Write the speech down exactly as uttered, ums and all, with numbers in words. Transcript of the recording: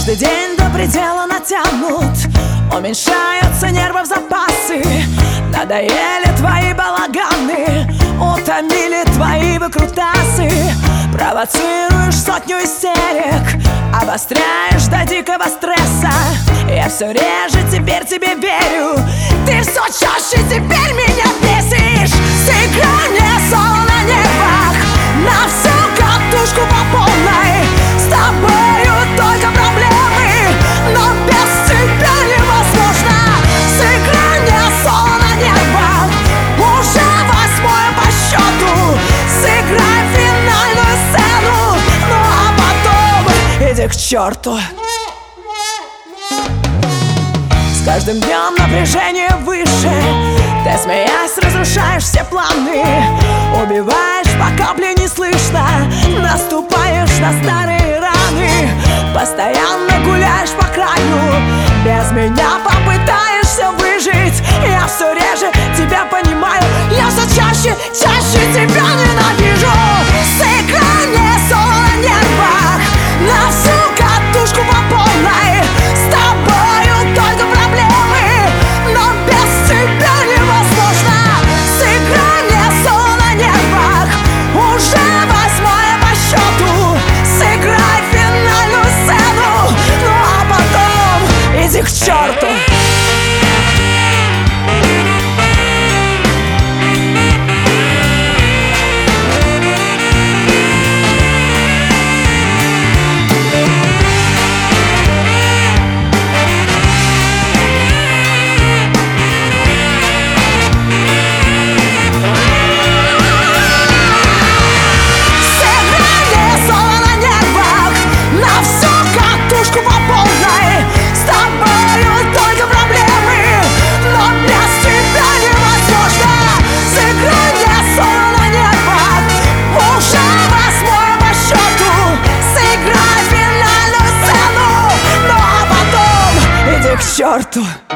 Каждый день до предела натянут, уменьшаются нервов запасы. Надоели твои балаганы, утомили твои выкрутасы. Провоцируешь сотню истерик, обостряешь до дикого стресса. Я все реже теперь тебе верю, ты все чаще теперь меня бесишь. Сыграй мне соло на нервах, на всю катушку по полной. С тобою только проблемы, но без тебя невозможно. Сыграй мне соло на нервах, уже восьмое по счету. Сыграй финальную сцену, ну а потом иди к черту. С каждым днем напряжение выше, ты, смеясь, разрушаешь все планы. Убиваешь, по капле не слышно, наступаешь на старые раны. Постоянно гуляешь по краю, без меня попытаешься выжить. Я все реже тебя понимаю, я все чаще, чаще тебя ненавижу. Сыграй мне соло на нервах, на всю катушку по полной. С тобою только проблемы, но без тебя невозможно. Сыграй мне соло на нервах, уже восьмое по счету. Сыграй финальную сцену, ну а потом иди к черту. К черту!